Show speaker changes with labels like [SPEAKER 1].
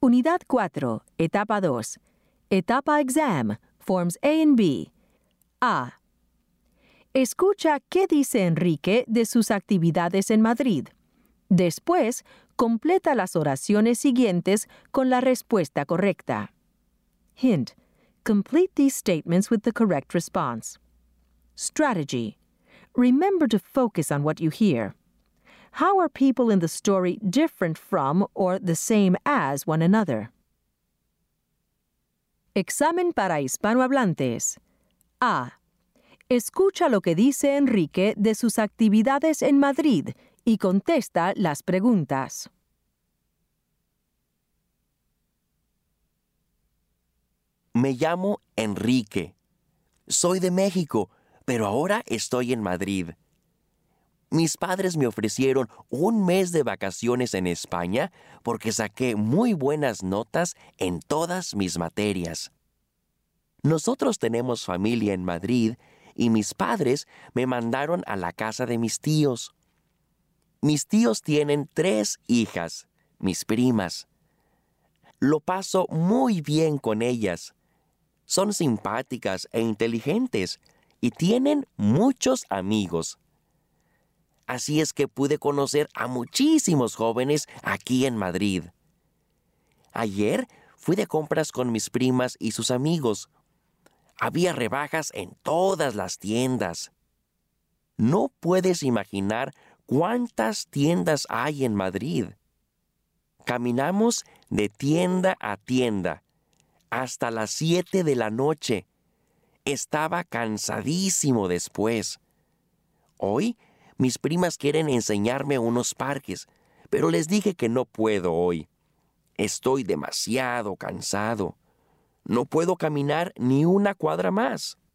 [SPEAKER 1] Unidad 4, Etapa 2. Etapa Exam, Forms A and B. A. Escucha qué dice Enrique de sus actividades en Madrid. Después, completa las oraciones siguientes con la respuesta correcta. Hint. Complete these statements with the correct response. Strategy. Remember to focus on what you hear. How are people in the story different from or the same as one another? Examen para hispanohablantes. A. Escucha lo que dice Enrique de sus actividades en Madrid y contesta las preguntas.
[SPEAKER 2] Me llamo Enrique. Soy de México, pero ahora estoy en Madrid. Mis padres me ofrecieron un mes de vacaciones en España porque saqué muy buenas notas en todas mis materias. Nosotros tenemos familia en Madrid y mis padres me mandaron a la casa de mis tíos. Mis tíos tienen 3 hijas, mis primas. Lo paso muy bien con ellas. Son simpáticas e inteligentes y tienen muchos amigos. Así es que pude conocer a muchísimos jóvenes aquí en Madrid. Ayer fui de compras con mis primas y sus amigos. Había rebajas en todas las tiendas. No puedes imaginar cuántas tiendas hay en Madrid. Caminamos de tienda a tienda hasta las 7 de la noche. Estaba cansadísimo después. Hoy, mis primas quieren enseñarme unos parques, pero les dije que no puedo hoy. Estoy demasiado cansado. No puedo caminar ni una cuadra más.